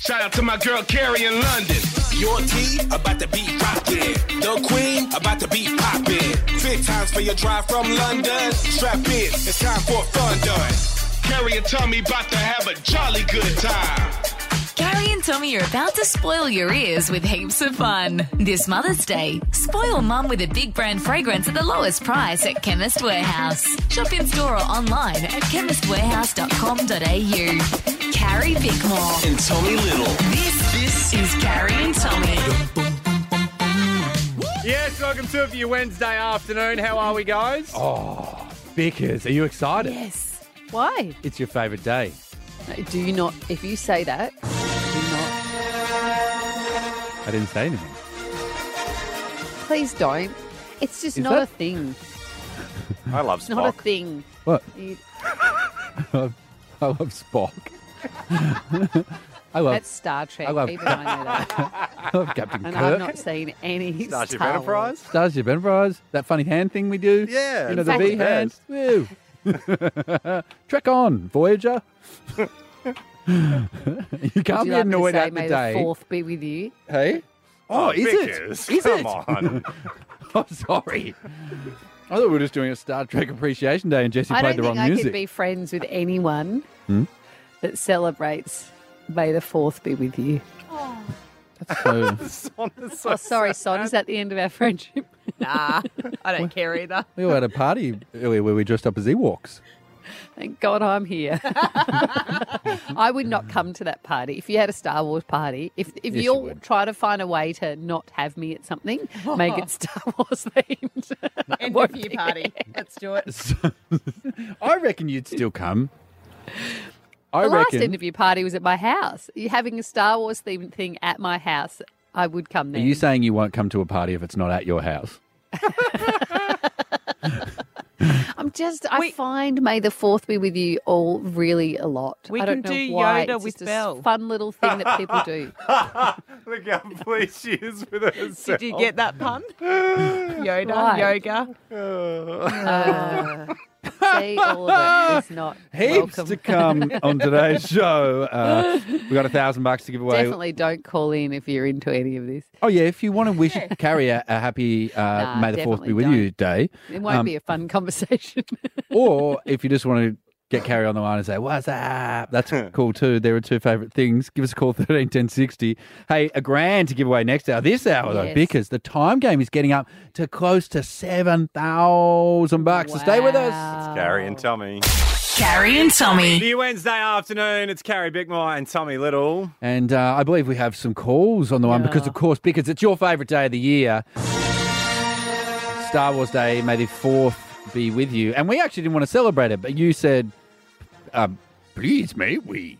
Shout out to my girl Carrie in London. Your tea about to be rockin'. The queen about to be poppin'. 3 times for your drive from London. Strap in, it's time for fun done. Carrie and Tommy about to have a jolly good time. Carrie and Tommy are about to spoil your ears with heaps of fun. This Mother's Day, spoil Mum with a big brand fragrance at the lowest price at Chemist Warehouse. Shop in store or online at chemistwarehouse.com.au. Carrie Bickmore And Tommy Little. This is Carrie and Tommy. Yes, welcome to it for your Wednesday afternoon. How are we, guys? Oh, Bickers, are you excited? Yes. Why? It's your favourite day. Do you not, if you say that, do not. I didn't say anything. Please don't. It's just Is not that- a thing. I love It's not a Spock. thing. What? You- I love Spock. I love, That's Star Trek. I love- Even I know that. I love Captain And Kirk. I've not seen any Starship Star Enterprise? Starship Enterprise. That funny hand thing we do. Yeah, You know, it's the fact, V hand. Woo. Trek on, Voyager. You can't Would be you like annoyed to say, at the may day. the 4th be with you? Hey? Oh, is Bickers, it? Is come it? on. Oh, sorry. I thought we were just doing a Star Trek Appreciation Day and Jesse I played don't the think wrong I music. could be friends with anyone that celebrates May the 4th be with you. So, Oh, sorry, Son. Is that the end of our friendship? Nah, I don't care either. we all had a party earlier where we dressed up as Ewoks. Thank God I'm here. I would not come to that party. If you had a Star Wars party, if you you'll would. try to find a way to not have me at something, make it Star Wars themed. End Won't of year be party. there. Let's do it. I reckon you'd still come. I The last reckon. interview party was at my house. You're having a Star Wars themed thing at my house. I would come Are there. you saying you won't come to a party if it's not at your house? I find May the 4th be with you all really a lot. We I don't can know do why. Yoda It's with just a Belle. fun little thing that people do. Look how pleased she is with herself. Did you get that pun? Yoda, Right. yoga. See, all of it is not Heaps welcome. to come on today's show. We got $1,000 to give away. Definitely don't call in if you're into any of this. Oh yeah, if you want to wish Carrie a happy May the 4th be definitely with you day, It won't be a fun conversation. or if you just want to get Carrie on the line and say, what's up? That's cool too. There are 2 favourite things. Give us a call, 13 10 60. Hey, $1,000 to give away next hour. This hour, though, Yes. because the time game is getting up to close to $7,000. So stay with us. Carrie and Tommy. Carrie and Tommy. For your Wednesday afternoon, it's Carrie Bickmore and Tommy Little. And I believe we have some calls on the one because, of course, because it's your favourite day of the year. Star Wars Day, May the 4th be with you. And we actually didn't want to celebrate it, but you said, please, may we?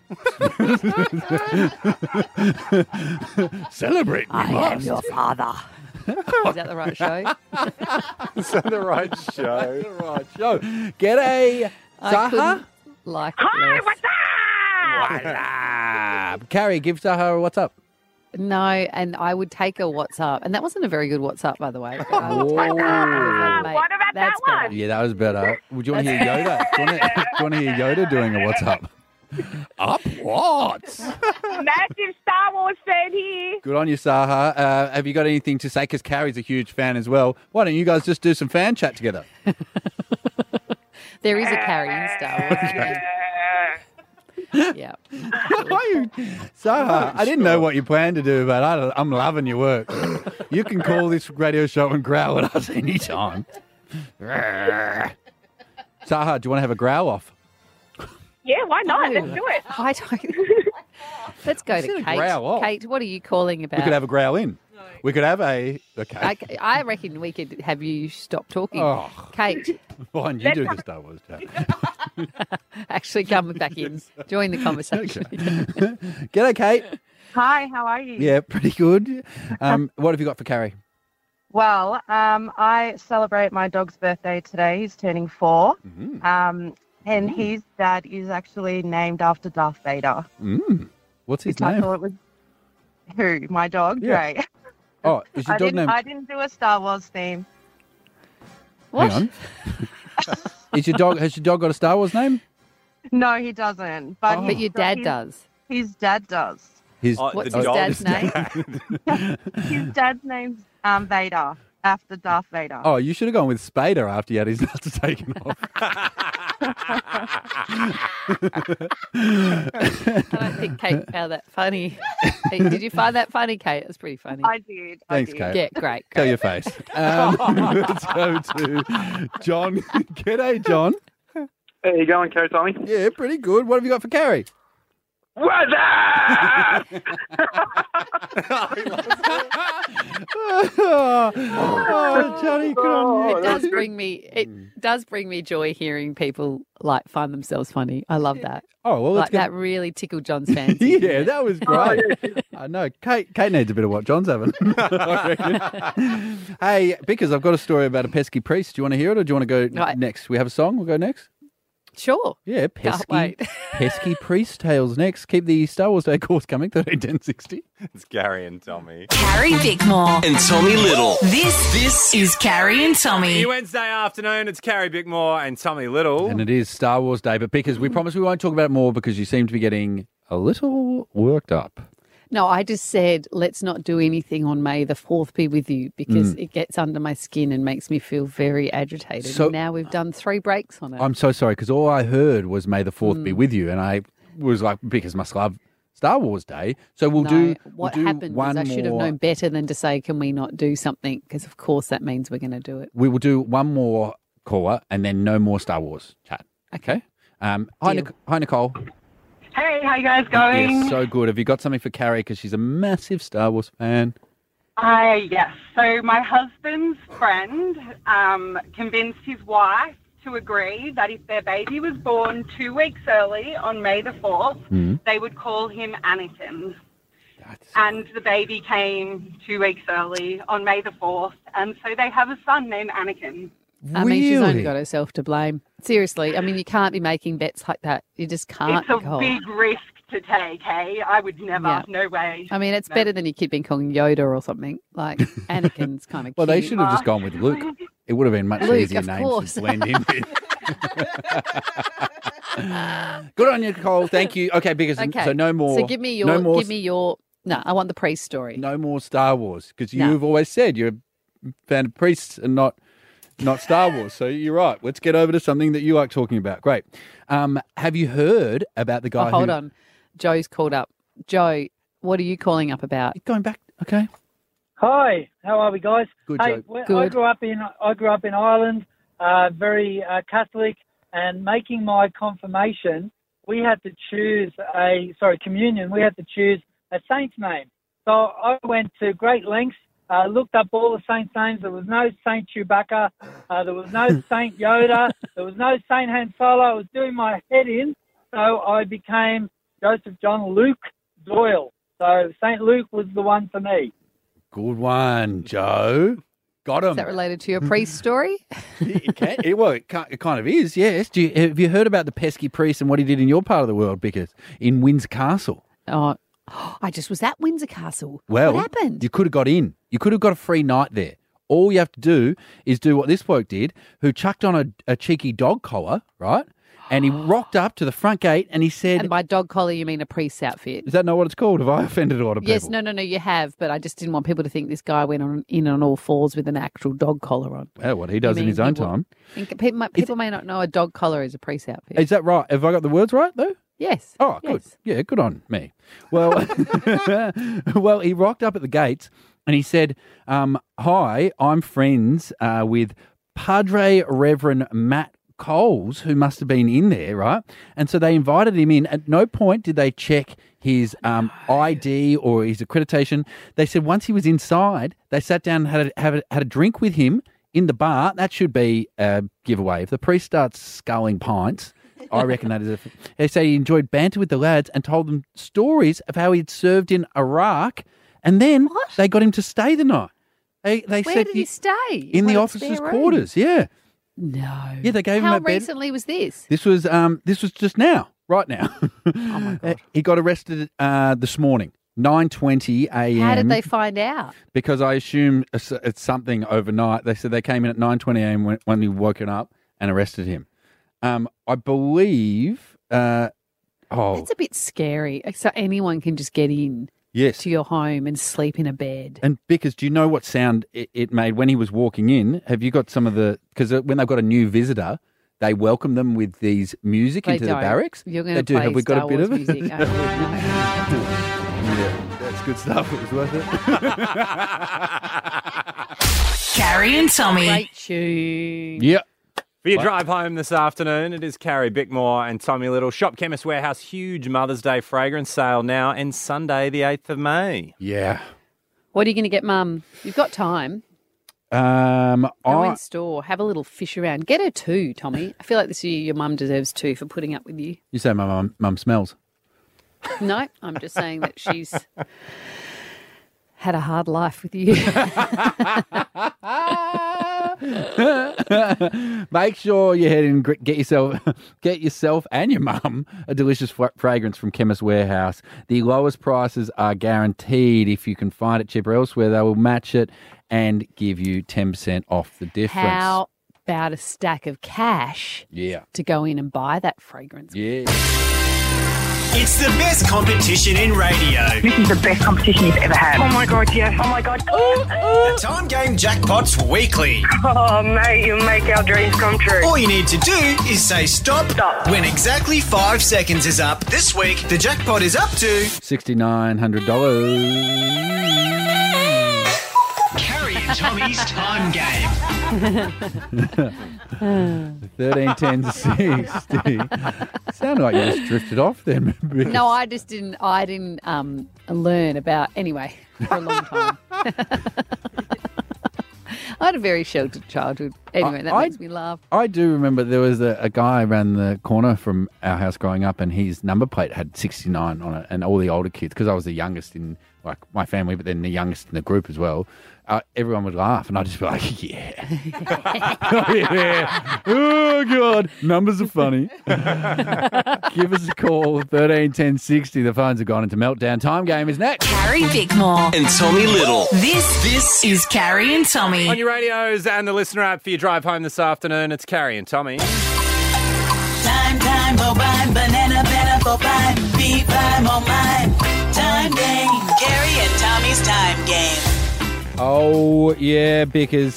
Celebrate, we must. father. Is that the right show? Is that the right show? Right, show. G'day, I Saha. couldn't like it less. What's up? Carrie, give Saha a what's up. No, and I would take a what's up. And that wasn't a very good what's up, by the way. But I would Whoa. take that. What about That's that better. one? Yeah, that was better. Would you want to hear Yoda? Do you want to hear Yoda doing a what's up? Up what? Massive Star Wars fan here. Good on you, Saha. Have you got anything to say? Because Carrie's a huge fan as well. Why don't you guys just do some fan chat together? There is a Carrie in Star Wars. Yeah. Saha, I didn't know what you planned to do, but I'm loving your work. You can call this radio show and growl at us anytime. Saha, do you want to have a growl off? Yeah, why not? Let's do it. I don't. Let's go said to a Kate. growl off. Kate, what are you calling about? We could have a growl in. We could have a... Okay. I reckon we could have you stop talking. Oh. Kate, Fine, you do the Star Wars chat. actually come back in. Join the conversation. G'day, Kate. Hi, how are you? Yeah, pretty good. What have you got for Carrie? Well, I celebrate my dog's birthday today. He's turning 4. And his dad is actually named after Darth Vader. What's his Which I name? thought was who? My dog, Yeah. Dre. Oh, is your dog named... I didn't do a Star Wars theme. What? Hang on. Has your dog got a Star Wars name? No, he doesn't. But But your dad does. His dad does. His What's the his dog's dad's name? His dad's name's Vader, after Darth Vader. Oh, you should have gone with Spader after he had his nuts taken off. I don't think Kate found that funny. Hey, did you find that funny, Kate? It was pretty funny. I did. Thanks, I did. Kate. Yeah, great. Tell your face. Let's go to John. G'day, John. How you going, Carrie Tommy? Yeah, pretty good. What have you got for Carrie? What's up? Oh, Johnny, good on you. It does bring me joy hearing people like find themselves funny. I love that. Oh, well, let's Like get... that really tickled John's fancy. Yeah, that was great. I know. Kate needs a bit of what John's having. I reckon. Hey, because I've got a story about a pesky priest. Do you want to hear it or do you want to go Right. next? We have a song. We'll go next. Sure. Yeah, wait. pesky priest tales next. Keep the Star Wars Day course coming, 131060. It's Gary and Tommy. Carrie Bickmore. And Tommy Little. This is Carrie and Tommy. Wednesday afternoon, it's Carrie Bickmore and Tommy Little. And it is Star Wars Day, but because we promise we won't talk about it more because you seem to be getting a little worked up. No, I just said let's not do anything on May the 4th be with you because it gets under my skin and makes me feel very agitated. So- And now we've done 3 breaks on it. I'm so sorry because all I heard was May the 4th be with you, and I was like, because must love Star Wars Day. So we'll do. What we'll do happened one was I should have more- known better than to say, can we not do something? Because, of course, that means we're going to do it. We will do one more caller and then no more Star Wars chat. Okay. Hi, Deal. hi, Nicole. Hey, how you guys going? Yes, so good. Have you got something for Carrie? Because she's a massive Star Wars fan. Yes. So my husband's friend convinced his wife to agree that if their baby was born 2 weeks early on May the 4th, they would call him Anakin. And the baby came 2 weeks early on May the 4th, and so they have a son named Anakin. I mean, she's only Really? got herself to blame. Seriously. I mean, you can't be making bets like that. You just can't. It's a Nicole. big risk to take, hey? I would never. Yeah. No way. I mean, it's No. better than your kid being calling Yoda or something. Like, Anakin's kind of Well, they cute. should have just gone with Luke. It would have been much Luke, easier of names course. to blend in with. Good on you, Nicole. Thank you. Okay, because Okay. so no more. So give me your. No, I want the priest story. No more Star Wars because No. you've always said you're a fan of priests and not Star Wars. So you're right. Let's get over to something that you like talking about. Great. Have you heard about the guy? Oh, hold on. Joe's called up. Joe, what are you calling up about? Going back. Okay. Hi, how are we, guys? Good, Hey, Joe. I Good. grew up in Ireland, very Catholic, and making my confirmation, we had to choose communion. We had to choose a saint's name. So I went to great lengths, looked up all the saints' names. There was no Saint Chewbacca. There was no Saint Yoda. There was no Saint Han Solo. I was doing my head in, so I became Joseph John Luke Doyle. So Saint Luke was the one for me. Good one, Joe. Got him. Is that related to your priest story? It kind of is, yes. Have you heard about the pesky priest and what he did in your part of the world, Bickers, in Windsor Castle? Oh, I just was at Windsor Castle. Well, what happened? You could have got in. You could have got a free night there. All you have to do is do what this bloke did, who chucked on a cheeky dog collar, right? And he rocked up to the front gate and he said... And by dog collar, you mean a priest's outfit? Is that not what it's called? Have I offended a lot of people? Yes, no, you have, but I just didn't want people to think this guy went in on all fours with an actual dog collar on. Well, what he does You in his mean own he wa- time. People may not know a dog collar is a priest's outfit. Is that right? Have I got the words right, though? Yes. Oh, good. Yes. Yeah, good on me. Well, well, he rocked up at the gates and he said, hi, I'm friends with Padre Reverend Matt Coles, who must have been in there, right? And so they invited him in. At no point did they check his ID or his accreditation. They said once he was inside, they sat down and had a drink with him in the bar. That should be a giveaway. If the priest starts sculling pints, I reckon that is They say he enjoyed banter with the lads and told them stories of how he'd served in Iraq, and then they got him to stay the night. They Where said did he stay? in the What, a officers' spare room? quarters. Yeah, No. yeah. They gave him How a bed. recently was this? This was just now, right now. Oh my God. He got arrested this morning, 9:20 a.m. How did they find out? Because I assume it's something overnight. They said they came in at 9:20 a.m. when he woken up and arrested him. I believe. It's a bit scary. So anyone can just get in. Yes. to your home and sleep in a bed. And Bickers, do you know what sound it made when he was walking in? Have you got some of the... Because when they've got a new visitor, they welcome them with these music They into the don't. barracks. You're going They to do. play Have we got Star a bit Wars of it? music. No. Yeah, that's good stuff. It was worth it. Carrie and Tommy. Great tune. Yeah. For your drive home this afternoon, it is Carrie Bickmore and Tommy Little. Shop Chemist Warehouse, huge Mother's Day fragrance sale now and Sunday the 8th of May. Yeah. What are you going to get, Mum? You've got time. Go in store. Have a little fish around. Get her two, Tommy. I feel like this year your mum deserves two for putting up with you. You say my mum smells. No, I'm just saying that she's had a hard life with you. Make sure you head and get yourself and your mum a delicious fragrance from Chemist Warehouse. The lowest prices are guaranteed. If you can find it cheaper elsewhere, they will match it and give you 10% off the difference. How about a stack of cash to go in and buy that fragrance? Yeah. It's the best competition in radio. This is the best competition you've ever had. Oh my God, yes. Oh my God. The Time Game Jackpots Weekly. Oh, mate, you make our dreams come true. All you need to do is say stop when exactly 5 seconds is up. This week, the jackpot is up to $6,900. Carrie and Tommy's Time Game. 13, 10, 60. Sounded like you just drifted off then. No, I didn't learn about, anyway, for a long time. I had a very sheltered childhood. Anyway, that makes me laugh. I do remember there was a guy around the corner from our house growing up, and his number plate had 69 on it, and all the older kids, because I was the youngest in like my family, but then the youngest in the group as well. Everyone would laugh, and I'd just be like, yeah. Oh, yeah. Oh, God. Numbers are funny. Give us a call, 13 10 60. The phones have gone into meltdown. Time Game is next. Carrie Bickmore. And Tommy Little. This is Carrie and Tommy. On your radios and the listener app for your drive home this afternoon, it's Carrie and Tommy. Time, bovine, banana, bovine, B5 on mine. Time game. Carrie and Tommy's Time Game. Oh, yeah, Bickers.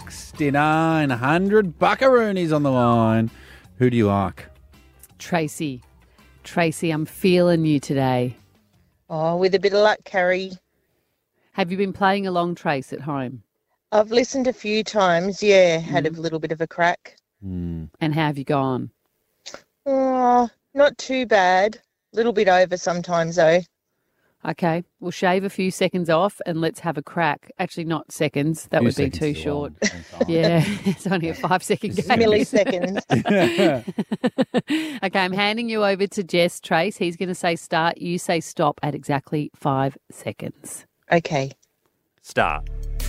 6,900 buckaroonies on the line. Who do you like? Tracy, I'm feeling you today. Oh, with a bit of luck, Carrie. Have you been playing along, Trace, at home? I've listened a few times, had a little bit of a crack. And how have you gone? Oh, not too bad. A little bit over sometimes, though. Okay, we'll shave a few seconds off and let's have a crack. Actually, not seconds. That would be too short. Yeah, it's only a 5-second game. Milliseconds. Okay, I'm handing you over to Jess Trace. He's going to say start. You say stop at exactly 5 seconds. Okay. Start.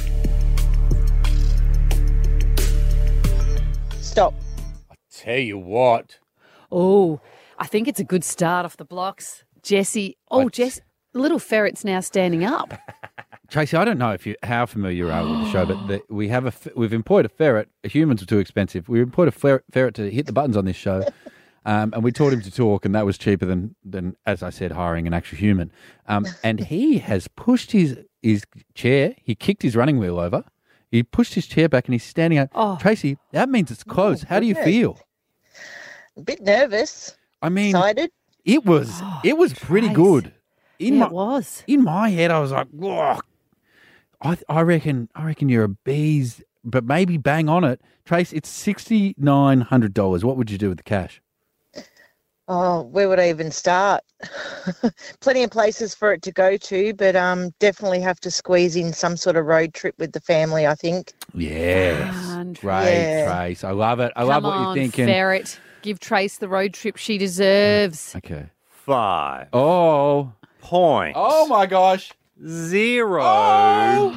Stop. Tell you what. Oh, I think it's a good start off the blocks. Jessie. Oh, Jess. Little ferret's now standing up. Tracy, I don't know how familiar you are with the show, but we've employed a ferret. Humans are too expensive. We employed a ferret to hit the buttons on this show, and we taught him to talk, and that was cheaper than as I said, hiring an actual human. And he has pushed his chair. He kicked his running wheel over. He pushed his chair back, and he's standing up. Oh. Tracy, that means it's close. How do you feel? A bit nervous. I mean, excited. It was pretty good. It was. In my head, I was like, whoa. I reckon you're a bees, but maybe bang on it. Trace, it's $6,900. What would you do with the cash? Oh, where would I even start? Plenty of places for it to go to, but definitely have to squeeze in some sort of road trip with the family, I think. Yes. Great, Trace. I love it. I love what you're thinking. Ferret. Give Trace the road trip she deserves. Okay. 5. Oh. Point. Oh, my gosh. 0. Oh.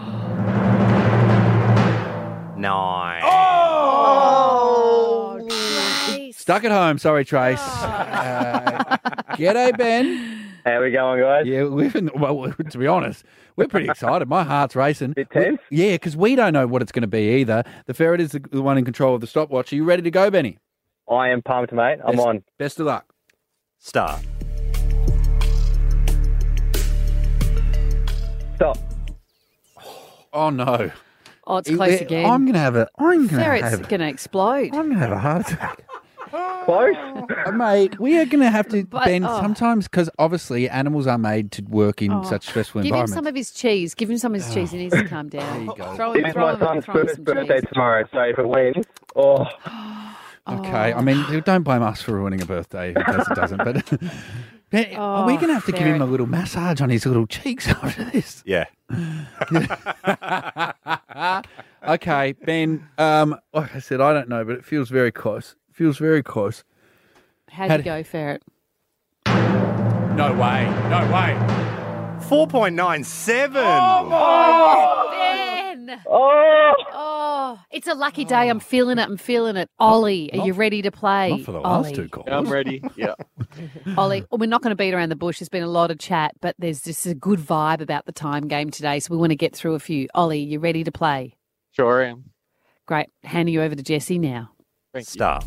9. Oh. Trace. Stuck at home. Sorry, Trace. G'day, Ben. How we going, guys? Yeah, to be honest, we're pretty excited. My heart's racing. Bit tense? Yeah, because we don't know what it's going to be either. The ferret is the one in control of the stopwatch. Are you ready to go, Benny? I am pumped, mate. I'm on. Best of luck. Start. Stop. Oh, no. Oh, it's close again. I'm going to have a... Ferret's going to explode. I'm going to have a heart attack. Close. Mate, we are going to have to, But- Ben, oh. sometimes, because obviously animals are made to work in such stressful Give him environments. some of his cheese. Give him some of his cheese. He needs to calm down. There you go. Throw him, It's throw my him, son's throw him first some birthday cheese. tomorrow, so if it wins, oh. Okay, I mean, don't blame us for ruining a birthday. If it does, it doesn't. But Ben, are we going to have to give him a little massage on his little cheeks after this? Yeah. Okay, Ben, like I said, I don't know, but it feels very close. It feels very close. How'd you go, Ferret? No way. No way. 4.97. Oh, Ben! Oh, it's a lucky day. I'm feeling it. I'm feeling it. Ollie, are you ready to play? Not for the Ollie. last two calls. I'm ready. Yeah. Ollie, we're not going to beat around the bush. There's been a lot of chat, but there's just a good vibe about the time game today, so we want to get through a few. Ollie, you ready to play? Sure am. Great. Handing you over to Jesse now. Thank Start.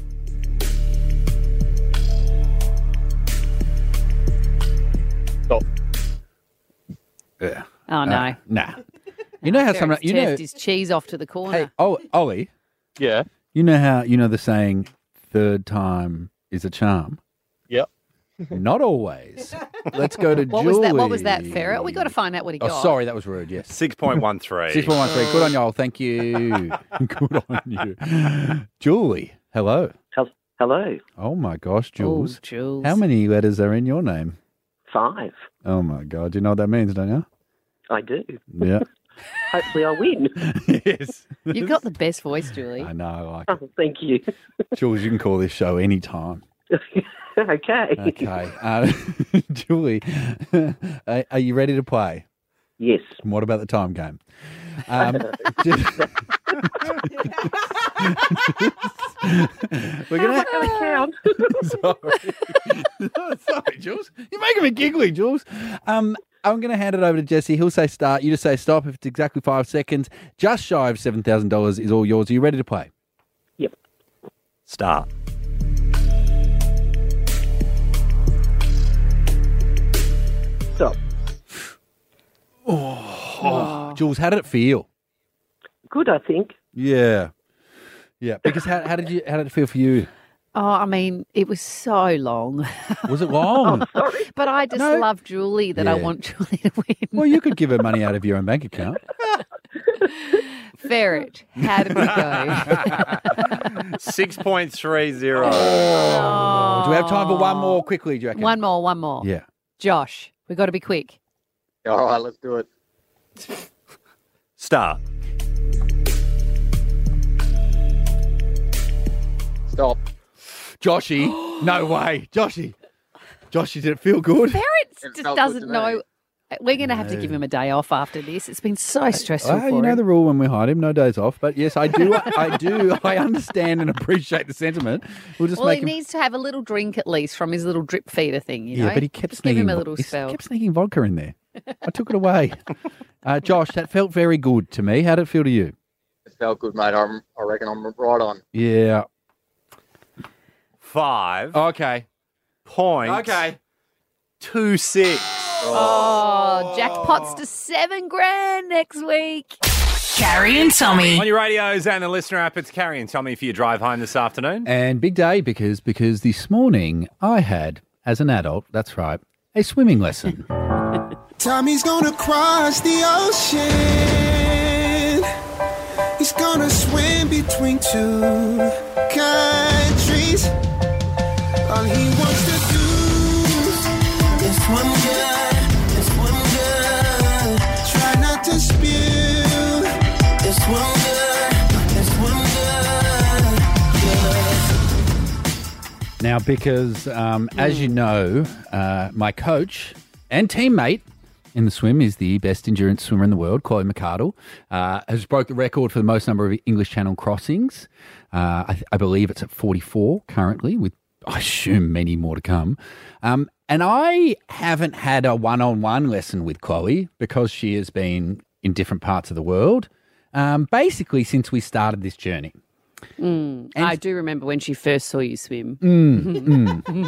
Stop. Yeah. Oh, no. Nah. You know how Ferret's some turfed his cheese off to the corner. Hey, Ollie. Yeah. You know how the saying third time is a charm? Yep. Not always. Let's go to What Julie. was that? What was that, Ferret? We got to find out what he got. Oh, sorry, that was rude. Yes. 6.13. 6.13. Good on you, Ol. Thank you. Good on you. Julie, hello. Hello. Oh, my gosh, Jules. Oh, Jules. How many letters are in your name? 5. Oh, my God. Do you know what that means, don't you? I do. Yeah. Hopefully I win. Yes. You've got the best voice, Julie. I know. I like it. Oh, thank you. Jules, you can call this show any time. Okay. Okay. Julie, are you ready to play? Yes. And what about the time game? We're gonna count. Sorry, Jules. You're making me giggly, Jules. I'm going to hand it over to Jesse. He'll say start. You just say stop. If it's exactly 5 seconds, just shy of $7,000 is all yours. Are you ready to play? Yep. Start. Stop. Oh, Jules, how did it feel? Good, I think. Yeah. Yeah. Because how did it feel for you? Oh, I mean, it was so long. Was it long? But I just love Julie that I Yeah. want Julie to win. Well, you could give her money out of your own bank account. Ferret, how did we go? 6.30. Oh. Do we have time for one more quickly, do you reckon? One more. Yeah. Josh, we've got to be quick. All right, let's do it. Start. Stop. Joshy, no way. Joshy, did it feel good? Ferret just felt good doesn't to me. know. We're going to have to give him a day off after this. It's been so stressful Well, for you know him. the rule when we hide him, no days off. But yes, I do. I understand and appreciate the sentiment. We'll just Well, he make him. needs to have a little drink at least from his little drip feeder thing, you know? Yeah, but he kept Just give sneaking. him a little he spell. kept sneaking vodka in there. I took it away. Josh, that felt very good to me. How did it feel to you? It felt good, mate. I reckon I'm right on. Yeah. 5. Okay. Point. Okay. 26. Oh, jackpots to $7,000 next week. Carrie and Tommy. On your radios and the listener app, it's Carrie and Tommy for your drive home this afternoon. And big day because this morning I had, as an adult, that's right, a swimming lesson. Tommy's gonna cross the ocean. He's gonna swim between two countries. All he wants to do is swim good, try not to spill. It's swim good, Now, because as you know, my coach and teammate in the swim is the best endurance swimmer in the world, Chloe McArdle, has broke the record for the most number of English Channel crossings. I believe it's at 44 currently, with I assume many more to come. And I haven't had a one-on-one lesson with Chloe because she has been in different parts of the world, basically since we started this journey. I do remember when she first saw you swim.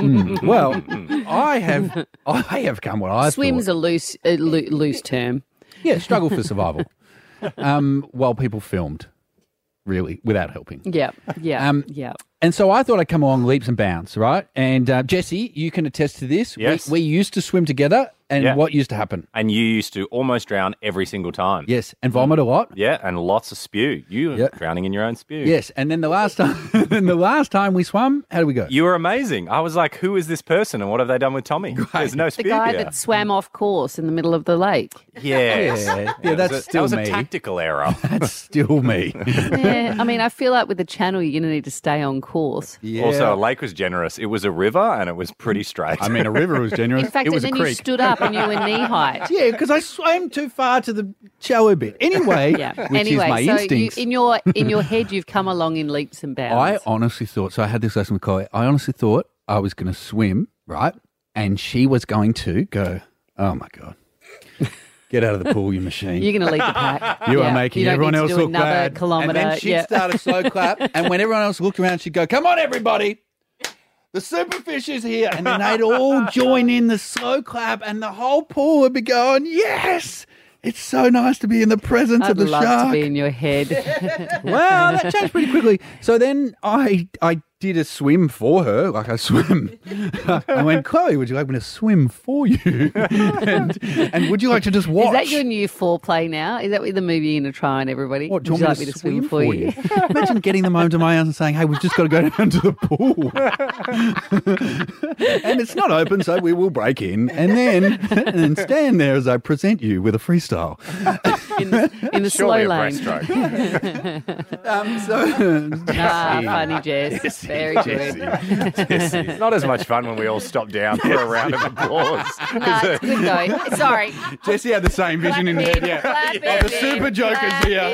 Well, I have come what I Swim's thought. a loose term. Yeah, struggle for survival. While people filmed, really, without helping. Yeah. And so I thought I'd come along leaps and bounds, right? And Jesse, you can attest to this. Yes. We used to swim together, and Yeah. what used to happen? And you used to almost drown every single time. Yes, and vomit a lot. Yeah, and lots of spew. You were drowning in your own spew. Yes, and then the last time, we swam, how did we go? You were amazing. I was like, who is this person and what have they done with Tommy? There's no The spew guy here. that swam off course in the middle of the lake. Yes. Yeah, that's that still was me. a tactical error. That's still me. Yeah, I mean, I feel like with the channel, you're going to need to stay on course. Also, a lake was generous. It was a river and it was pretty straight. I mean, a river was generous. In fact, it was and a then creek. you stood up and you were knee height. Yeah, because I swam too far to the shallow bit. Anyway, which is my so instincts. in your head, you've come along in leaps and bounds. I honestly thought, so I had this lesson with Chloe, I honestly thought I was going to swim, right? And she was going to go, oh my God, get out of the pool, you machine. You're going to lead the pack. You Yeah. are making You don't everyone need to else do look another bad. kilometre. And then she'd Yeah. start a slow clap, and when everyone else looked around, she'd go, come on, everybody. The superfish is here. And then they'd all join in the slow clap, and the whole pool would be going, yes, it's so nice to be in the presence I'd of the love shark. to be in your head. Well, that changed pretty quickly. So then I did a swim for her, like I swim. I went, Chloe, would you like me to swim for you? and would you like to just watch? Is that your new foreplay now? Is that the movie you're going to try on everybody? What, do Would you you want like me me to to swim swim for for you? Imagine getting them home to my house and saying, hey, we've just got to go down to the pool. And it's not open, so we will break in and then stand there as I present you with a freestyle. in the Surely slow a lane. Funny, Jess. Very good. It's not as much fun when we all stop down for a round of applause. Nah, it's good though. Sorry. Jesse had the same vision in her head, yeah. Clap Oh, the it, super jokers clap here.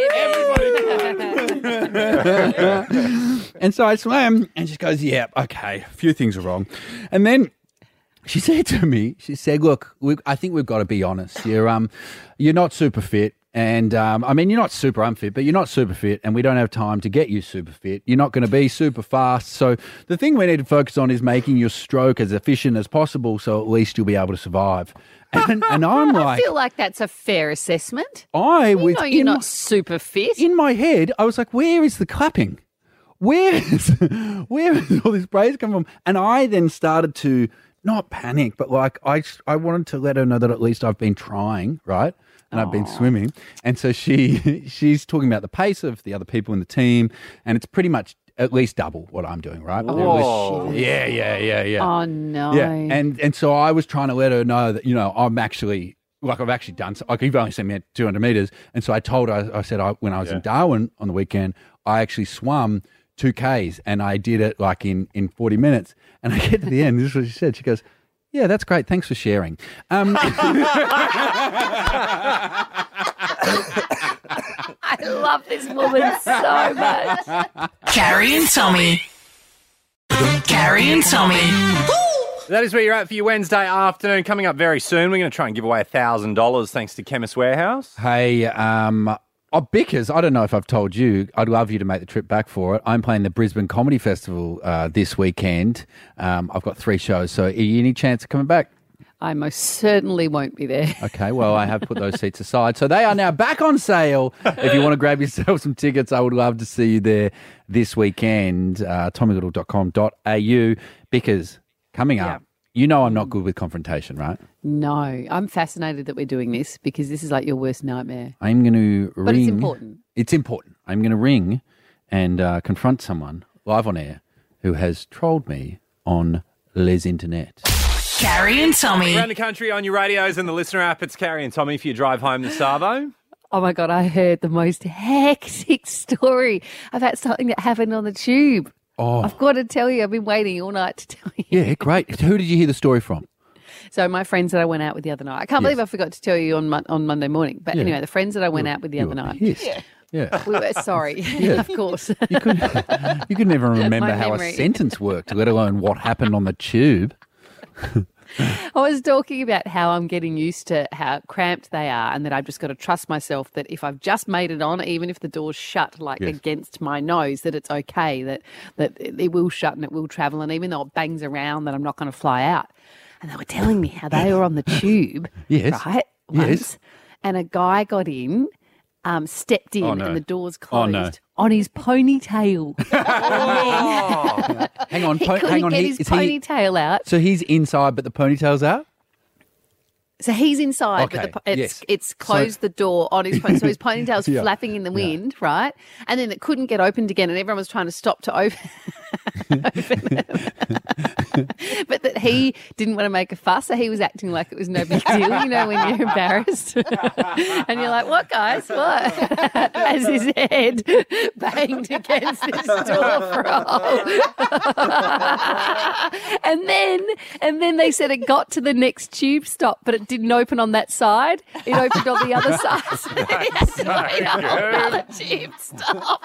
it. And so I swam, and she goes, yeah, okay, a few things are wrong. And then she said to me, she said, look, I think we've got to be honest. You're not super fit. And, I mean, you're not super unfit, but you're not super fit, and we don't have time to get you super fit. You're not going to be super fast. So the thing we need to focus on is making your stroke as efficient as possible, so at least you'll be able to survive. And I'm like... I feel like that's a fair assessment. I was... You're not super fit. In my head, I was like, where is the clapping? Where is all this praise come from? And I then started to not panic, but like I wanted to let her know that at least I've been trying, right? And I've been swimming. And so she's talking about the pace of the other people in the team, and it's pretty much at least double what I'm doing, right? Whoa. Yeah. Oh, no. Yeah, and so I was trying to let her know that, I'm actually, like I've actually done, like you've only sent me at 200 metres. And so I told her, I said, when I was in Darwin on the weekend, I actually swum 2Ks and I did it like in 40 minutes. And I get to the end, this is what she said. She goes, yeah, that's great. Thanks for sharing. I love this woman so much. Carrie and Tommy. Carrie and Tommy. That is where you're at for your Wednesday afternoon. Coming up very soon, we're going to try and give away $1,000 thanks to Chemist Warehouse. Hey, Bickers, I don't know if I've told you, I'd love you to make the trip back for it. I'm playing the Brisbane Comedy Festival this weekend. I've got 3 shows, so any chance of coming back? I most certainly won't be there. Okay, well, I have put those seats aside. So they are now back on sale. If you want to grab yourself some tickets, I would love to see you there this weekend. TommyLittle.com.au. Because coming up, I'm not good with confrontation, right? No, I'm fascinated that we're doing this because this is like your worst nightmare. I'm going to ring. But it's important. It's important. I'm going to ring and confront someone live on air who has trolled me on Les Internet. Carrie and Tommy. Around the country on your radios and the listener app, it's Carrie and Tommy for your drive home to Savo. Oh my God, I heard the most hectic story about something that happened on the tube. Oh. I've got to tell you, I've been waiting all night to tell you. Yeah, great. Who did you hear the story from? So my friends that I went out with the other night. I can't believe I forgot to tell you on Monday morning. But anyway, the friends that I went out with the other night. Yeah. We were sorry, of course. You couldn't even remember how a sentence worked, let alone what happened on the tube. I was talking about how I'm getting used to how cramped they are and that I've just got to trust myself that if I've just made it on, even if the door's shut against my nose, that it's okay, that it will shut and it will travel. And even though it bangs around, that I'm not going to fly out. And they were telling me how they were on the tube, right? Once, and a guy got in, stepped in, Oh, no. and the doors Oh, closed no. on his ponytail. Hang on, He hang couldn't on. get his is he- ponytail out. So he's inside, but the ponytail's out? So he's inside, Okay, but yes. it's closed the door on his ponytail. So his ponytail's Yeah, flapping in the wind, right? And then it couldn't get opened again, and everyone was trying to stop to open it. But that he didn't want to make a fuss, so he was acting like it was no big deal, you know, when you're embarrassed. And you're like, what, guys? What? As his head banged against this door frame. and then they said it got to the next tube stop, but it didn't open on that side. It opened on the other side. So it's another tube stop.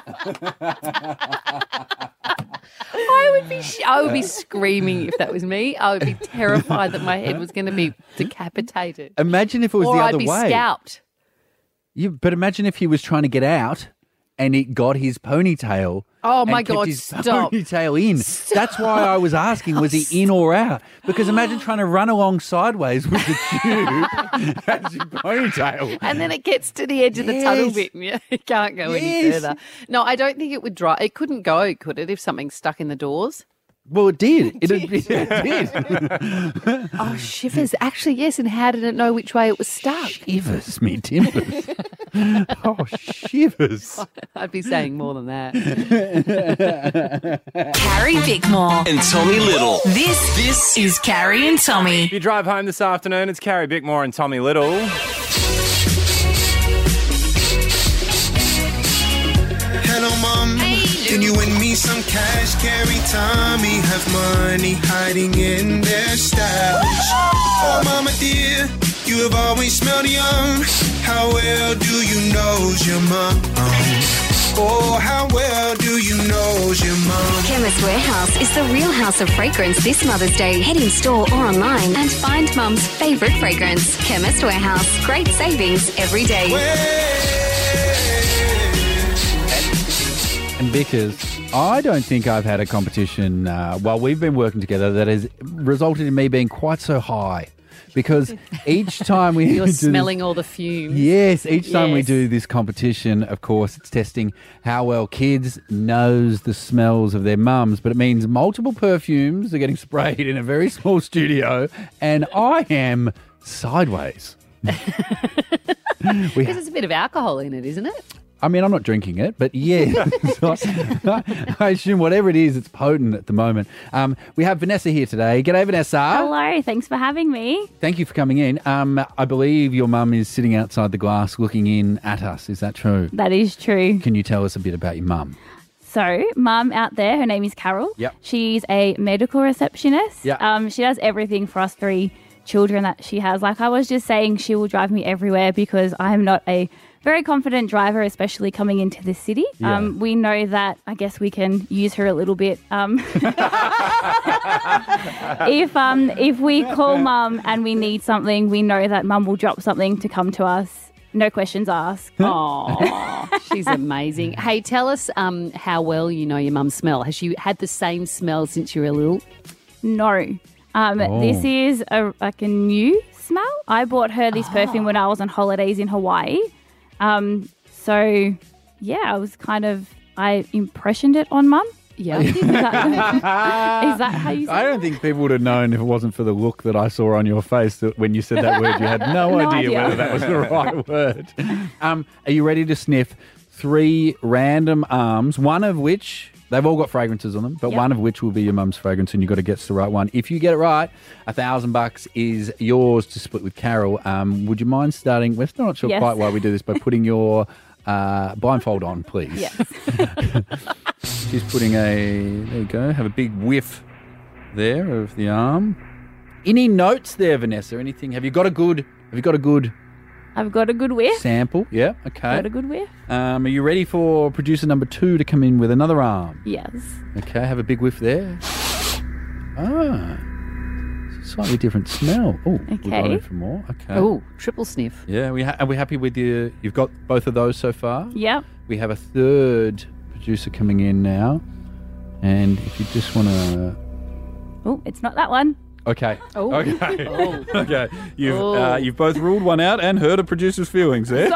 I would be screaming if that was me. I would be terrified that my head was going to be decapitated. Imagine if it was or the I'd other be way. scalped. But imagine if he was trying to get out and it got his ponytail. Oh, my and kept God, his stop. ponytail in. That's why I was asking, was he in or out? Because imagine trying to run along sideways with the tube as your ponytail. And then it gets to the edge of the tunnel bit and you can't go any Yes. further. No, I don't think it would dry. It couldn't go, could it, if something's stuck in the doors? Well, it did. It did. Oh, shivers. Actually, yes. And how did it know which way it was stuck? Shivers me timbers. Oh, shivers. I'd be saying more than that. Carrie Bickmore. And Tommy Little. This is Carrie and Tommy. If you drive home this afternoon, it's Carrie Bickmore and Tommy Little. Hello, Mum. Can you win me some cash? Carry Tommy have money hiding in their stash. Oh, Mama dear, you have always smelled young. How well do you know your mom? Oh, how well do you know your mom? Chemist Warehouse is the real house of fragrance this Mother's Day. Head in store or online and find Mum's favourite fragrance. Chemist Warehouse. Great savings every day. And because I don't think I've had a competition while we've been working together that has resulted in me being quite so high. Because each time we You're do smelling all the fumes. Yes, each time we Yes. do this competition, of course, it's testing how well kids knows the smells of their mums. But it means multiple perfumes are getting sprayed in a very small studio, and I am sideways. Because there's a bit of alcohol in it, isn't it? I mean, I'm not drinking it, but yeah, I assume whatever it is, it's potent at the moment. We have Vanessa here today. G'day, Vanessa. Hello, thanks for having me. Thank you for coming in. I believe your mum is sitting outside the glass looking in at us. Is that true? That is true. Can you tell us a bit about your mum? So, mum out there, her name is Carol. Yep. She's a medical receptionist. Yeah. She does everything for us 3 children that she has. Like I was just saying, she will drive me everywhere because I am not a very confident driver, especially coming into the city. Yeah. We know that, I guess we can use her a little bit. If we call mum and we need something, we know that mum will drop something to come to us. No questions asked. Oh, she's amazing. Hey, tell us how well you know your mum's smell. Has she had the same smell since you were little? No. This is a new smell. I bought her this perfume when I was on holidays in Hawaii. So, yeah, I impressioned it on mum. Yeah. Is that how you say I don't think people would have known if it wasn't for the look that I saw on your face that when you said that word, you had no idea whether that was the right word. Are you ready to sniff 3 random arms, one of which... They've all got fragrances on them, but one of which will be your mum's fragrance, and you've got to guess the right one. If you get it right, $1,000 is yours to split with Carol. Would you mind starting? We're still not sure quite why we do this, by putting your blindfold on, please. Yes. She's putting there you go, have a big whiff there of the arm. Any notes there, Vanessa? Anything? Have you got a good I've got a good whiff. sample? Yeah, okay. Got a good whiff. Are you ready for producer number 2 to come in with another arm? Yes. Okay, have a big whiff there. It's a slightly different smell. Oh, we've got Okay. in for more. Okay. Oh, triple sniff. Yeah, are we happy with you? You've got both of those so far? Yep. We have a third producer coming in now. And if you just want to... Oh, it's not that one. Okay. Oh. Okay. Oh. Okay. Oh. You've both ruled one out and hurt a producer's feelings there.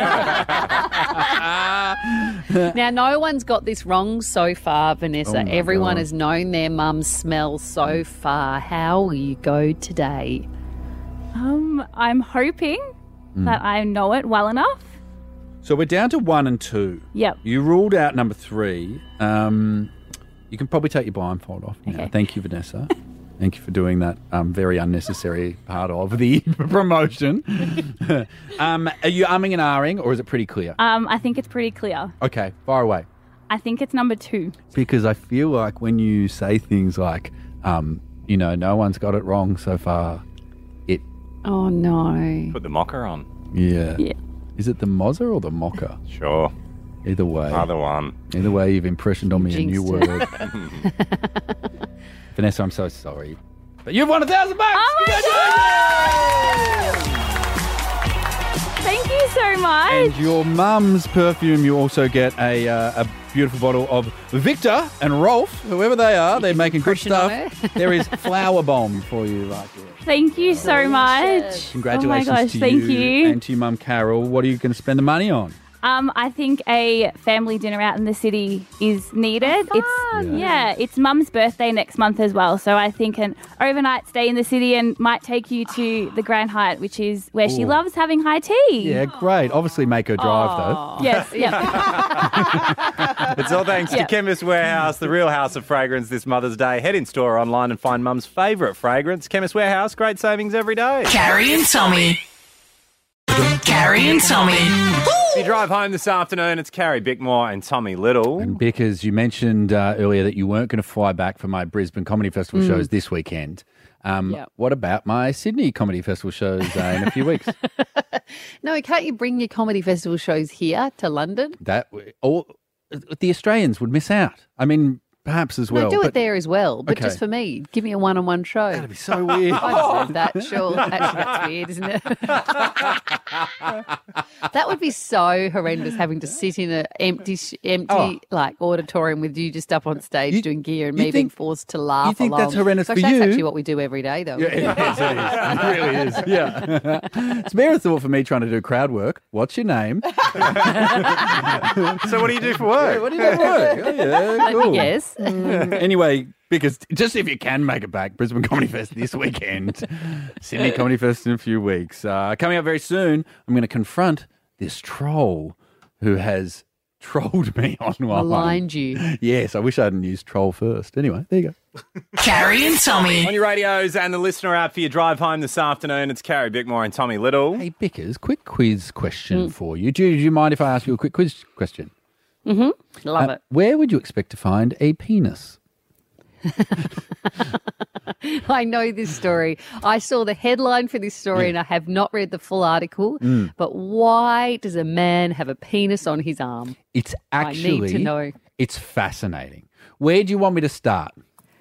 Now, no one's got this wrong so far, Vanessa. Oh my Everyone God. has known their mum's smell so far. How will you go today? I'm hoping that I know it well enough. So we're down to 1 and 2. Yep. You ruled out number 3. You can probably take your blindfold off now. Okay. Thank you, Vanessa. Thank you for doing that very unnecessary part of the promotion. Are you umming and ahhing, or is it pretty clear? I think it's pretty clear. Okay, fire away. I think it's number 2. Because I feel like when you say things like, no one's got it wrong so far, Oh, no. Put the mocker on. yeah. Yeah. Is it the Mozza or the Mocha? Sure. Either way. Either one. Either way, you've impressioned on me a new Jinxed word. Vanessa, I'm so sorry. But you've won $1,000! Thank you so much. And your mum's perfume, you also get a beautiful bottle of Victor and Rolf, whoever they are. They're making good Impression on stuff. There is Flower Bomb for you right there. Thank you so much. Congratulations Oh my gosh, to thank you you. and to your mum, Carol. What are you going to spend the money on? I think a family dinner out in the city is needed. It's Mum's birthday next month as well. So I think an overnight stay in the city and might take you to the Grand Hyatt, which is where she Ooh. loves having high tea. Yeah, great. Obviously make her drive, though. Yes, yep. It's all thanks to Yep. Chemist Warehouse, the real house of fragrance this Mother's Day. Head in store or online and find Mum's favourite fragrance. Chemist Warehouse, great savings every day. Carrie and Tommy. Carrie and Tommy. If you drive home this afternoon, it's Carrie Bickmore and Tommy Little. And because you mentioned earlier that you weren't going to fly back for my Brisbane Comedy Festival shows this weekend. Yep. What about my Sydney Comedy Festival shows in a few weeks? No, can't you bring your comedy festival shows here to London? The Australians would miss out. I mean, perhaps as well. No, do but it there as well, but Okay. just for me. Give me a one-on-one show. That'd be so weird. I deserve that, sure. Actually, that's weird, isn't it? That would be so horrendous, having to sit in an empty like auditorium with you just up on stage doing gear and you me being think- forced to laugh you think along. that's horrendous Gosh, for that's you? actually what we do every day, though. Yeah, it is. It really is. Yeah. It's mere thought for me trying to do crowd work. What's your name? So what do you do for work? What do you do for work? Oh, yeah, cool. Yes. Anyway, because just if you can make it back, Brisbane Comedy Fest this weekend, Sydney Comedy Fest in a few weeks. Coming up very soon, I'm going to confront this troll who has trolled me online. Maligned you. Yes, I wish I hadn't used troll first. Anyway, there you go. Carrie and Tommy. On your radios and the listener app for your drive home this afternoon, it's Carrie Bickmore and Tommy Little. Hey, Bickers, quick quiz question for you. Do you mind if I ask you a quick quiz question? Mm-hmm. Love it. Where would you expect to find a penis? I know this story. I saw the headline for this story and I have not read the full article. But why does a man have a penis on his arm? It's actually, I need to know. It's fascinating. Where do you want me to start?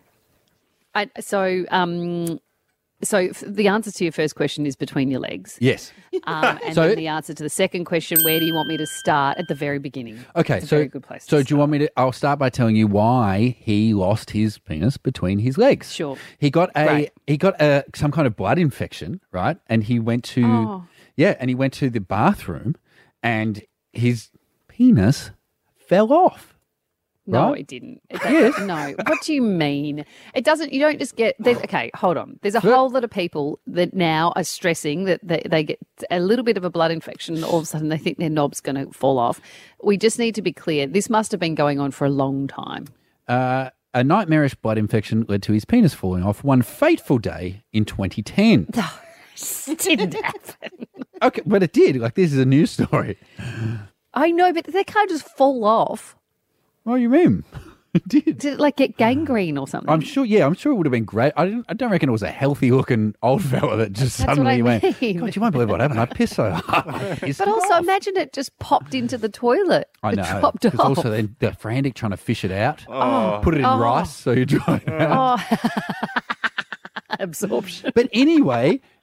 So the answer to your first question is between your legs. Yes. And So- then the answer to the second question, where do you want me to start? At the very beginning. Okay, It's a so very good place. so do you want me to? I'll start by telling you why he lost his penis between his legs. Sure. He got Right. some kind of blood infection, right? And he went to Oh. and he went to the bathroom, and his penis fell off. No, right? it didn't. Yes. No. What do you mean? It doesn't. You don't just get. Okay, hold on. There's a whole lot of people that now are stressing that they get a little bit of a blood infection, and all of a sudden they think their knob's going to fall off. We just need to be clear. This must have been going on for a long time. A nightmarish blood infection led to his penis falling off one fateful day in 2010. It didn't happen. Okay, but it did. Like, this is a news story. I know, but they can't just fall off. What do you mean? It did. Did it like get gangrene or something? I'm sure it would have been great. I don't reckon it was a healthy looking old fella that just That's suddenly what I went, mean. God, you won't believe what happened. I pissed so hard. But also imagine it just popped into the toilet. I It know. dropped Because off. also they're frantic trying to fish it out. Oh. Put it in rice so you dry it out. Oh. Absorption. But anyway,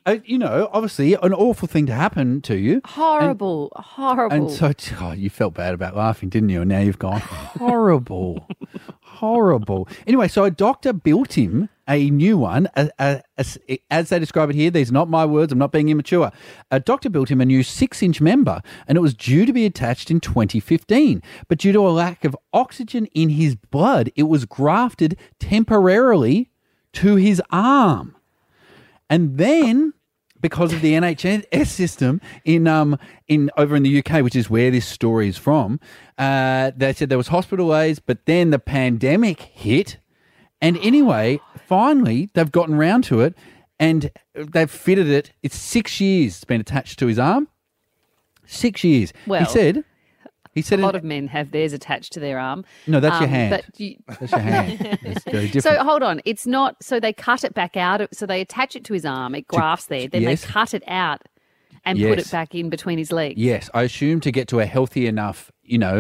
obviously an awful thing to happen to you. Horrible. And so you felt bad about laughing, didn't you? And now you've gone, horrible. Horrible. Anyway, so a doctor built him a new one. As they describe it here, these are not my words, I'm not being immature. A doctor built him a new 6-inch member, and it was due to be attached in 2015. But due to a lack of oxygen in his blood, it was grafted temporarily to his arm. And then, because of the NHS system in over in the UK, which is where this story is from, they said there was hospital delays, but then the pandemic hit. And anyway, finally, they've gotten round to it and they've fitted it. It's 6 years it's been attached to his arm. 6 years. Well, he said a lot of men have theirs attached to their arm. No, that's your hand. But That's your hand. It's very different. So hold on, it's not. So they cut it back out. So they attach it to his arm. It grafts there. Then yes. they cut it out and put it back in between his legs. Yes, I assume to get to a healthy enough,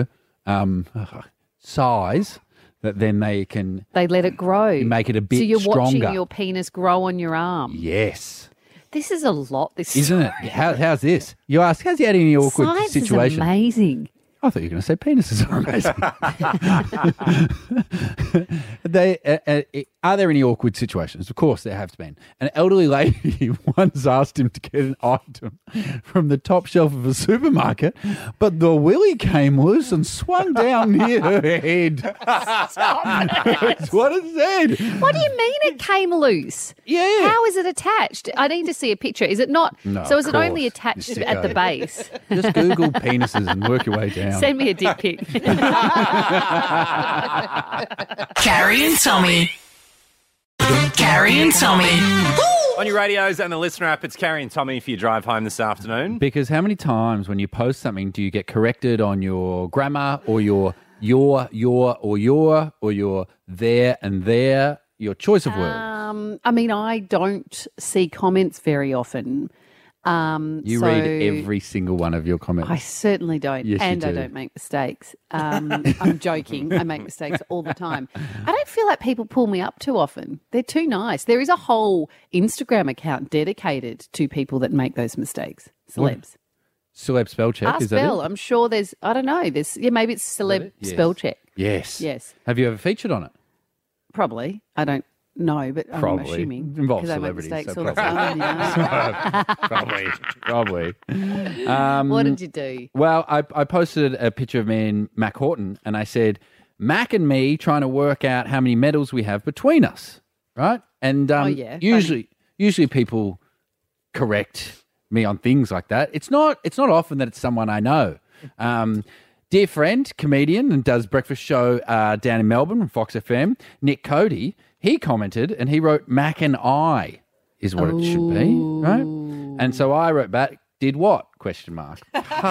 size that then they can. They let it grow. Make it a bit So you're stronger. watching your penis grow on your arm. Yes. This is a lot. This Isn't it? How's this? You ask, has he had any awkward Science situation? is amazing. I thought you were going to say penises are amazing. Are there any awkward situations? Of course there have been. An elderly lady once asked him to get an item from the top shelf of a supermarket, but the willy came loose and swung down near her head. That's what it said. What do you mean it came loose? Yeah. How is it attached? I need to see a picture. Is it not? No, so is of it only course. attached You at the sicko. base? Just Google penises and work your way down. Send me a dick pic. Carrie and Tommy. Carrie and Tommy. On your radios and the listener app, it's Carrie and Tommy for your drive home this afternoon. Because how many times when you post something do you get corrected on your grammar or your there and there, your choice of words? I mean, I don't see comments very often. You so read every single one of your comments. I certainly don't. Yes, you and I do. don't make mistakes. I'm joking. I make mistakes all the time. I don't feel like people pull me up too often. They're too nice. There is a whole Instagram account dedicated to people that make those mistakes. Celebs. Celeb spell check, Ask is that Belle. it? I'm sure there's, I don't know, maybe it's celeb Yes. spell check. Yes. Yes. Have you ever featured on it? Probably. I don't know, but I'm Probably. assuming. Involves 'cause I make celebrities, mistakes so all the time. you know. Probably. What did you do? Well, I posted a picture of me and Mac Horton, and I said, Mac and me trying to work out how many medals we have between us, right? And yeah, usually people correct me on things like that. It's not often that it's someone I know. Dear friend, comedian, and does breakfast show down in Melbourne from Fox FM, Nick Cody, he commented and he wrote Mac and I is what it should be, right? And so I wrote back, did what? Question mark.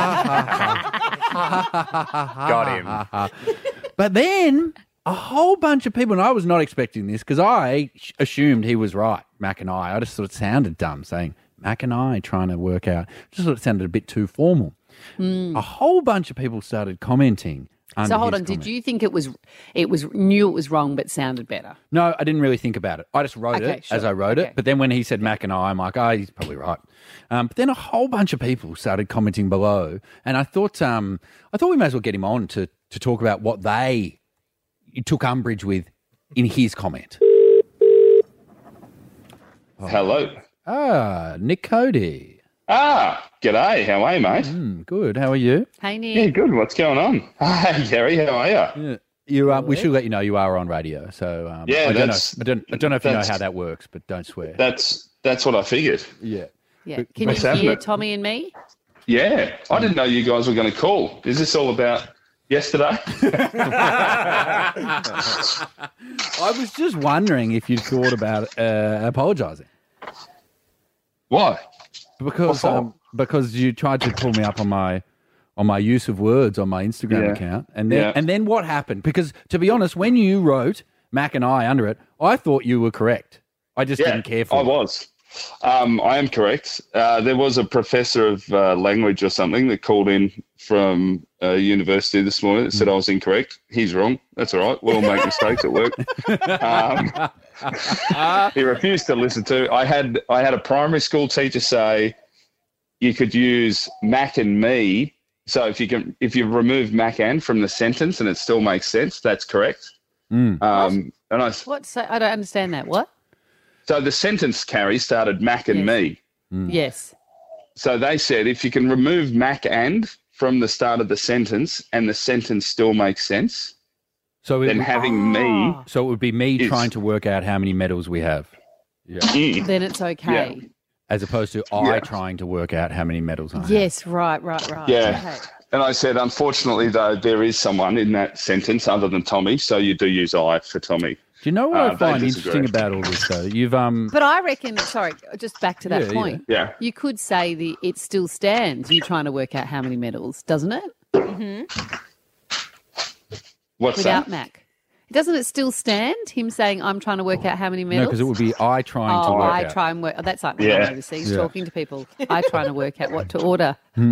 Got him. But then a whole bunch of people, and I was not expecting this because I assumed he was right, Mac and I. I just thought it sounded dumb saying Mac and I trying to work out. Just thought it sounded a bit too formal. A whole bunch of people started commenting. So hold on, did you think it was knew it was wrong but sounded better? No, I didn't really think about it. I just wrote Okay, it sure. as I wrote it. But then when he said Mac and I, I'm like, oh, he's probably right. But then a whole bunch of people started commenting below, and I thought we may as well get him on to talk about what they took umbrage with in his comment. Hello. Nick Cody. G'day. How are you, mate? Good. How are you? Hey, Nick. Yeah, good. What's going on? Hey, Gary. How are you? You, we should let you know you are on radio. So I don't know if you know how that works, but don't swear. That's what I figured. Yeah. Yeah. Can What's you hear happening? Tommy and me? Yeah. I didn't know you guys were going to call. Is this all about yesterday? I was just wondering if you'd thought about apologising. Why? Because you tried to pull me up on my use of words on my Instagram account, and then what happened? Because to be honest, when you wrote Mac and I under it, I thought you were correct. I just didn't care for I it. was. I am correct. There was a professor of language or something that called in from university this morning that said I was incorrect. He's wrong. That's all right. We all make mistakes at work. He refused to listen to. I had a primary school teacher say you could use Mac and me. So if you remove Mac and from the sentence and it still makes sense, that's correct. And What? So, I don't understand that. What? So the sentence, Carrie, started Mac and me. Yes. So they said if you can remove Mac and from the start of the sentence and the sentence still makes sense, so then having me. So it would be me trying to work out how many medals we have. Yeah. Then it's okay. As opposed to I trying to work out how many medals I have. Yes, right. Yeah. Okay. And I said, unfortunately, though, there is someone in that sentence other than Tommy, so you do use I for Tommy. Do you know what I they find disagree. interesting about all this, though? You've But I reckon, sorry, just back to that Yeah, point. yeah. You could say it still stands. You're trying to work out how many medals, doesn't it? Mm-hmm. What's Without that? Mac. Doesn't it still stand? Him saying, I'm trying to work out how many No, because because it would be I trying to work I out. try and work. That's like when Yeah. I'm overseas Yeah. talking to people. I trying to work out what to order.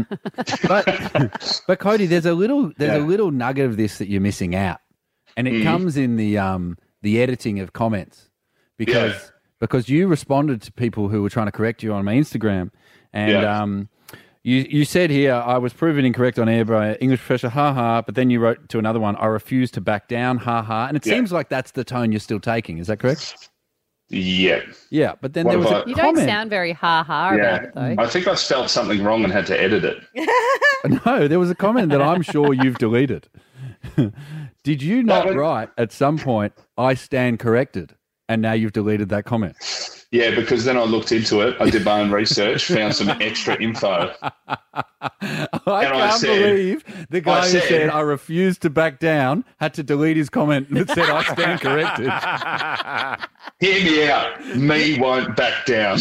But Cody, there's a little nugget of this that you're missing out, and it comes in the editing of comments because you responded to people who were trying to correct you on my Instagram, and you said here I was proven incorrect on air by English professor, ha, but then you wrote to another one, I refuse to back down, ha, and it seems like that's the tone you're still taking. Is that correct? Yeah. Yeah, but then What there was about- a You comment. don't sound very ha-ha about it, though. I think I spelled something wrong and had to edit it. No, there was a comment that I'm sure you've deleted. Did you not write at some point, I stand corrected, and now you've deleted that comment? Yeah, because then I looked into it. I did my own research, found some extra info. I can't believe the guy who said, I refuse to back down, had to delete his comment that said, I stand corrected. Hear me out. Me won't back down.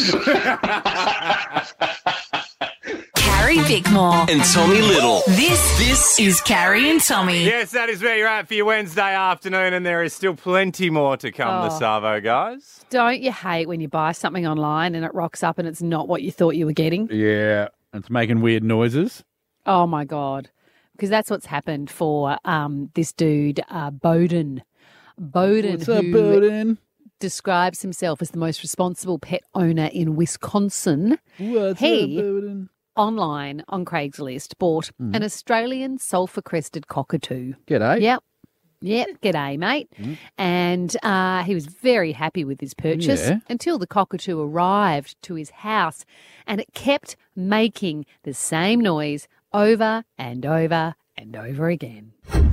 Carrie Bickmore And Tommy Little. This is Carrie and Tommy. Yes, that is where you're at for your Wednesday afternoon, and there is still plenty more to come this Savo, guys. Don't you hate when you buy something online and it rocks up and it's not what you thought you were getting? Yeah, it's making weird noises. Oh, my God. Because that's what's happened for this dude, Bowden. What's up, Bowden? Describes himself as the most responsible pet owner in Wisconsin. What's He, up, Bowden? online on Craigslist, bought an Australian sulphur-crested cockatoo. G'day. Yep, g'day, mate. And he was very happy with his purchase until the cockatoo arrived to his house, and it kept making the same noise over and over and over again.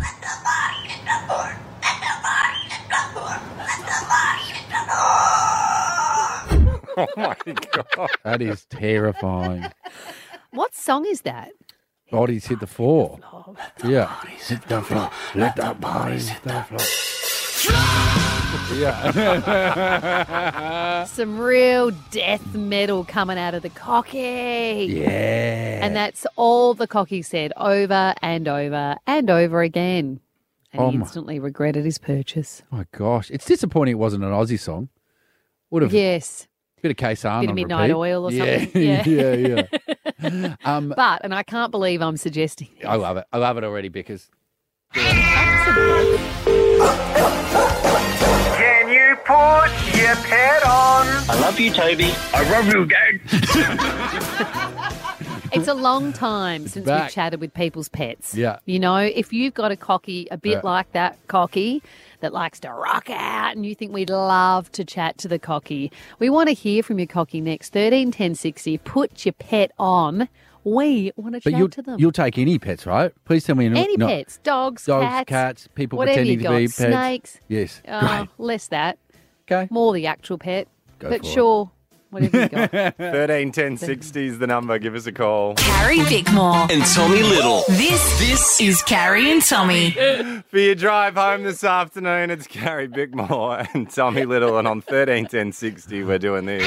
Oh, my God. That is terrifying. What song is that? Bodies hit the floor. Yeah. Hit the floor. Let the bodies hit the floor. Yeah. Some real death metal coming out of the cocky. Yeah. And that's all the cocky said over and over and over again. And he instantly regretted his purchase. Oh my gosh. It's disappointing it wasn't an Aussie song. Would have. Yes. Bit of K-San Bit of on Midnight repeat. Oil or Yeah. something. Yeah. yeah. But, and I can't believe I'm suggesting this. I love it. I love it already because. Can you put your pet on? I love you, Toby. I love you, gang. It's a long time since back. we've chatted with people's pets. Yeah. You know, if you've got a cocky, a bit Yeah. like that cocky, that likes to rock out and you think we'd love to chat to the cocky, we want to hear from your cocky next. 13 10 60. Put your pet on. We want to But chat to them. you'll take any pets, right? Please tell me you're not. Any pets, dogs, cats, people whatever pretending you to got, be pets. snakes. Yes. Oh, less that. Okay. More the actual pet. Go but for it. sure, whatever you got. 13 10 60 is the number. Give us a call. Carrie Bickmore And Tommy Little. This is Carrie and Tommy. For your drive home this afternoon, it's Carrie Bickmore and Tommy Little, and on 13 10 60, we're doing this.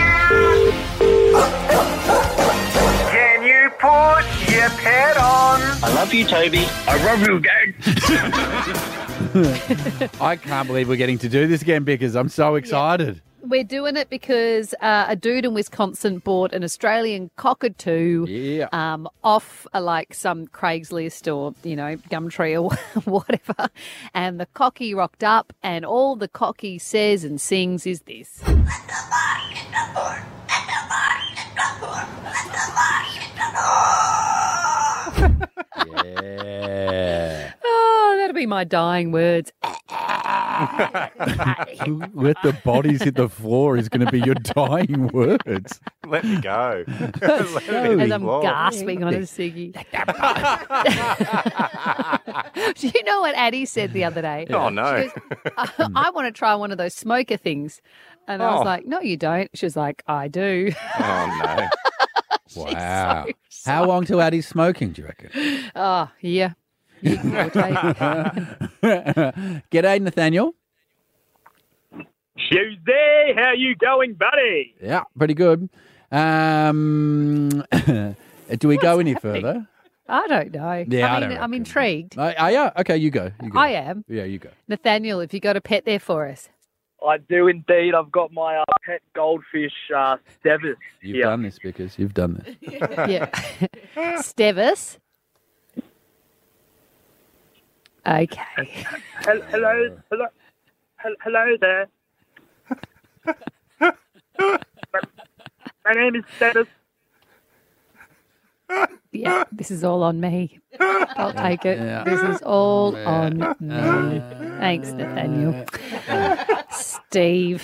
Can you put your pet on? I love you, Toby. I love you, gang. I can't believe we're getting to do this again, Bickers. I'm so excited. We're doing it because a dude in Wisconsin bought an Australian cockatoo off like some Craigslist or, Gumtree or whatever. And the cocky rocked up and all the cocky says and sings is this. Yeah. Oh, that'll be my dying words. Let the bodies hit the floor is going to be your dying words. Let me go. As I'm gasping on a ciggy. Do you know what Addie said the other day? Oh, no. She goes, I want to try one of those smoker things. And I was like, no, you don't. She was like, I do. Oh, no. Wow. How long till Addie's smoking, do you reckon? Oh, yeah. G'day, Nathaniel. Tuesday, how you going, buddy? Yeah, pretty good. Do we go any further? I don't know. Yeah, I'm intrigued. Yeah? Okay, you go. I am. Yeah, you go. Nathaniel, have you got a pet there for us? I do indeed. I've got my pet goldfish, Stevis. You've done this, Vickers. You've done this. Yeah. Stevis. Okay. Hello there. My name is Stevis. Yeah, this is all on me. I'll take it. Yeah. This is all on me. Thanks, Nathaniel. Steve.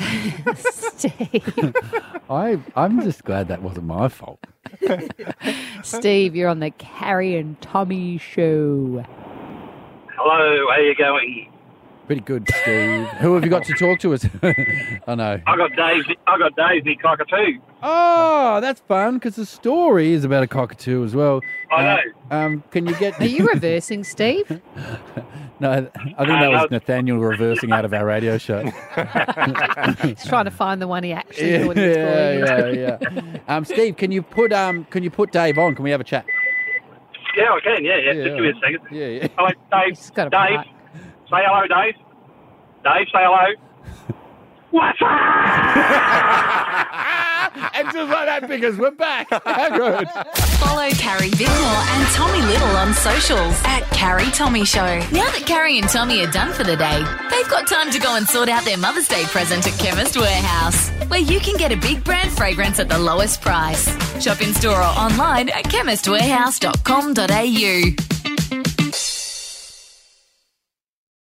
I'm just glad that wasn't my fault. Steve, you're on the Carrie and Tommy show. Hello, how you going? Pretty good, Steve. Who have you got to talk to us? I know. I got Daisy Cockatoo. Oh, that's fun because the story is about a cockatoo as well. I know. Can you get? Are you reversing, Steve? No, I think that was Nathaniel reversing out of our radio show. He's trying to find the one he actually thought he was calling. Yeah. Steve, can you put Dave on? Can we have a chat? Yeah, I can. Yeah. Just give me a second. Yeah. Hello, Dave. Dave. Say hello, Dave. Dave, say hello. What's up? And just like that, because we're back. How good. Follow Carrie Bickmore and Tommy Little on socials at Carrie Tommy Show. Now that Carrie and Tommy are done for the day, they've got time to go and sort out their Mother's Day present at Chemist Warehouse, where you can get a big brand fragrance at the lowest price. Shop in store or online at chemistwarehouse.com.au.